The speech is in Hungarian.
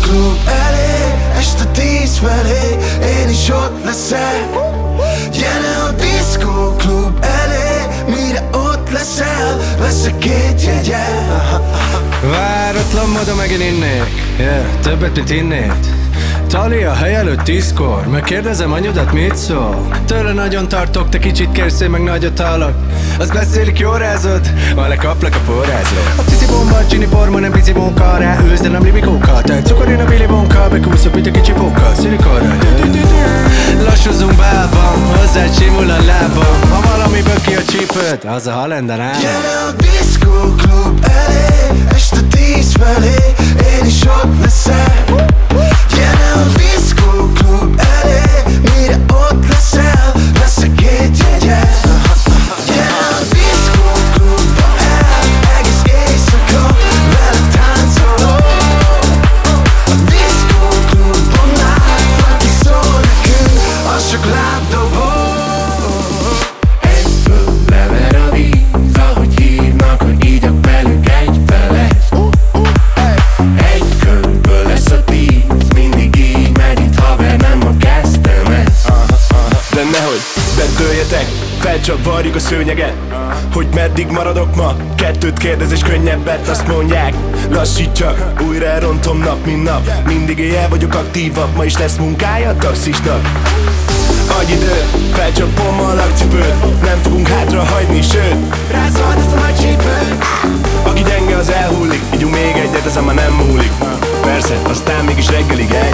klub elé, este 10 felé, én is ott leszek. Gyere a diszkó klub elé, mire ott leszel, veszek 2 jegyet. Váratlan módon megint innék, többet, mint innéd. Tali a hely előtt 10-kor, megkérdezem anyudat mit szól. Tőle nagyon tartok, te kicsit kérsz, én meg nagyot hallok. Azt beszélik, jó rázod, vele kaplak a forrázról. A cici bomba, a csini forma, nem pici munka. Ráülsz, de nem libikóka, tehát cukorén a Willy Wonka. Bekúszok, mint a kicsi póka, szilikonra. Lassúzzunk bálban, hozzád simul a lábam. Ha valamiből ki a csípőt, az a Halenden áll. Gyere a diszkó klub elé, este 10 felé, én is ott leszek. Gyere a diszkó klub elé, mire ott leszel, veszek 2 jegyet. Gyere a diszkó klubba el, egész éjszaka veled táncolok. A diszkó klubban már valaki szól nekünk, az csak lábdobó. Egyből lever a víz, ahogy hívnak, hogy ígyak velük egyfeles. Egy könyvből lesz a 10, mindig így megy itt haver, nem ma kezdtem ezt. De nehogy bedőljetek, felcsavarjuk a szőnyeget. Hogy meddig maradok ma? 2 kérdez és könnyebbet, azt mondják. Lassítsak, újra elrontom nap mint nap. Mindig éjjel vagyok aktívabb, ma is lesz munkája a taxisnak. Adj idő, felcsapom a lakcipőt, nem fogunk hátra hagyni, sőt Rázod ezt a nagy csípőt. aki gyenge az elhullik, ígyunk még egyet, ezen már nem múlik. Persze, aztán mégis reggelig